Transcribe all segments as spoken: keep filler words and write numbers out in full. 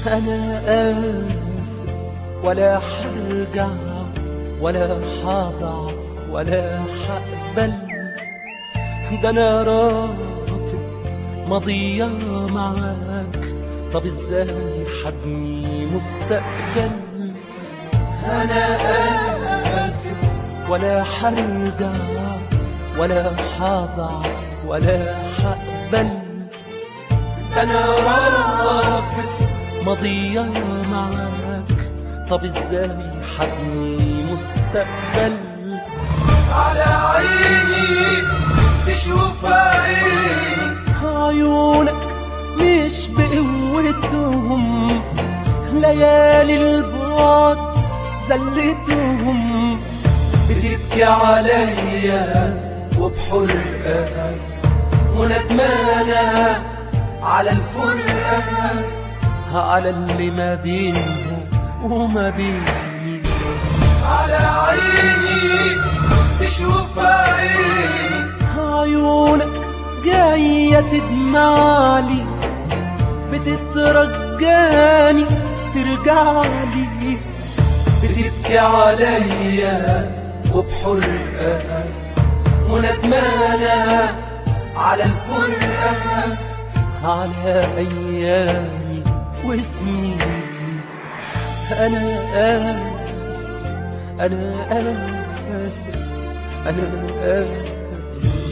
أنا آسف ولا حرجع ولا حضعف ولا حقبل، ده أنا رافض ماضية معاك، طب إزاي حبني مستقبل؟ أنا آسف ولا حرجع ولا حضعف ولا حقبل، ده أنا رافض ماضية معاك، طب إزاي حبني مستقبل؟ على عيني تشوف عيني، عيونك مش بقوتهم، ليالي البعد زلتهم، بتبكي عليا وبحرقة وندمانة على الفرقة، على اللي ما بينها وما بيني. على عيني تشوف عيني، عيونك جاية تدمعلي، بتترجاني ترجعلي، بتبكي عليا وبحرقة وندمانة على الفرقة، على أيامي وسنيني. أنا آسف أنا آسف أنا آسف.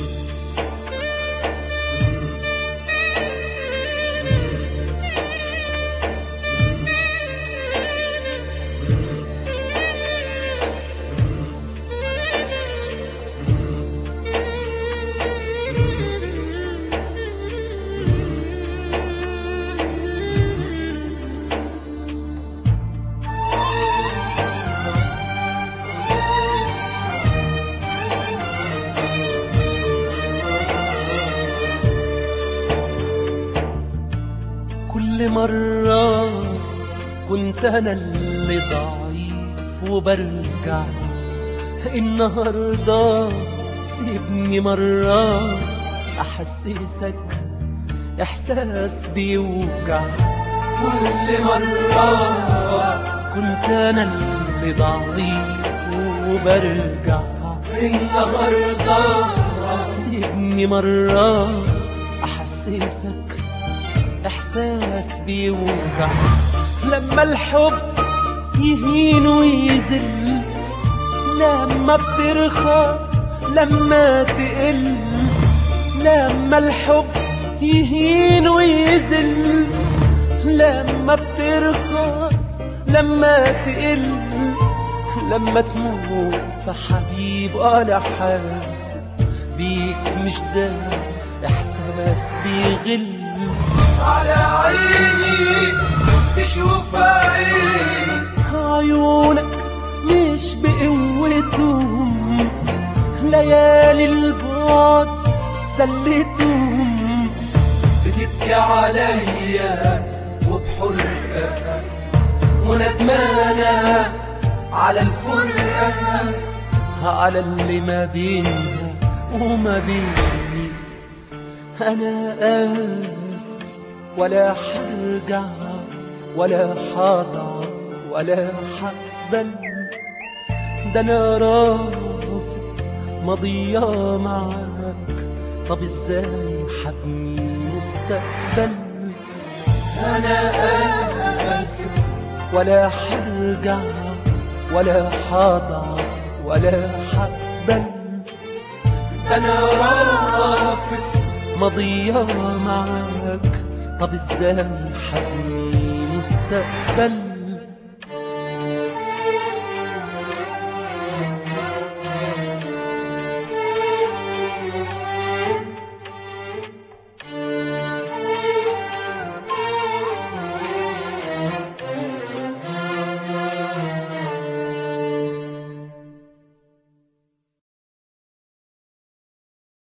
كل مرة كنت أنا اللي ضعيف وبرجع، النهاردة سيبني مرة أحسسك إحساس بيوجع. كل مرة كنت أنا اللي ضعيف وبرجع، النهاردة سيبني مرة أحسسك إحساس بيوجع. لما الحب يهين ويذل، لما بترخص لما تقل، لما الحب يهين ويذل، لما بترخص لما تقل، لما تموت في حبيب أنا حاسس بيك، مش ده إحساس بيغل. على عيني تشوف عيني، عيونك مش بقوتهم، ليالي البعد زلتهم، بتبكي عليا وبحرقة وندمانة على الفرقة، على اللي ما بينها وما بيني. أنا آسف ولا حرجع ولا حضعف ولا حقبل، ده أنا رافض ماضية معاك، طب إزاي حبني مستقبل؟ أنا آسف ولا حرجع ولا حضعف ولا حقبل، ده أنا رافض ماضية معاك، طب إزاي حبني مستقبل؟